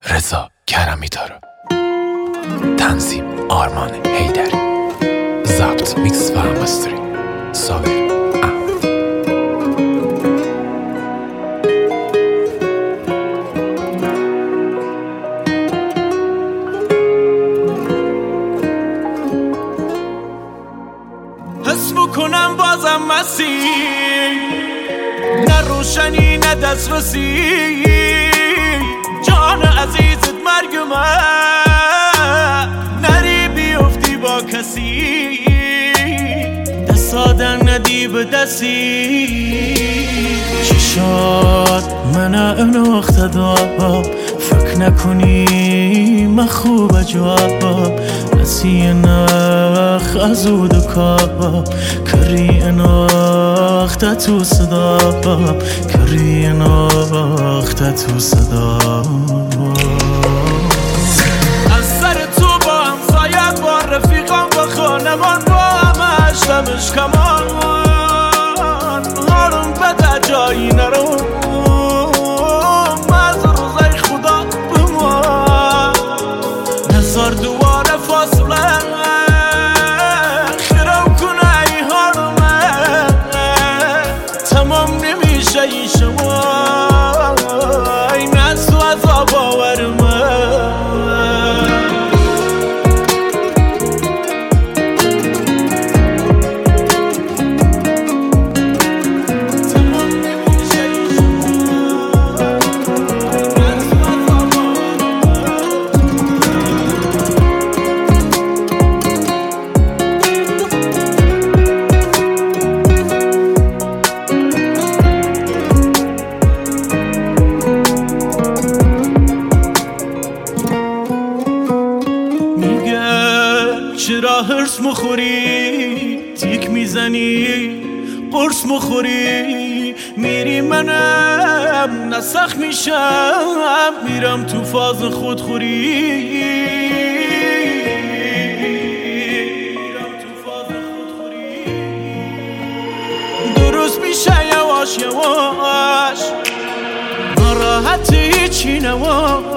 رضا کرمی‌دار، تنظیم آرمان حیدری، ضبط میکس و مستری صابر احمد. حس میکنم بازم مسیر، نه روشنی نه دسترسی، جان عزیزت مرگ من، نری بیفتی با کسی، دست آدن ندی به دستی. چشات من اناخته دارم، فکر نکنی من خوب جواب، نسی نخ از او دکاب، کری اناخته تو صدا، کری اناخته تو صدا. از سر تو با همسایت، با رفیقان، با خانمان، با همش دمش کمان، حالم بده جایی نرو، از روزای خدا بمان نزار دواره فاصله، خیرم کنه ای حالمه، تمام نمیشه ای شما، این از تو عذاب آورمه. چرا هرس مخوری، تیک میزنی، قرص مخوری، میری منم نسخ میشم، میرم تو فاز خودخوری، درست میشه یواش یواش، ناراحتی چی نواش،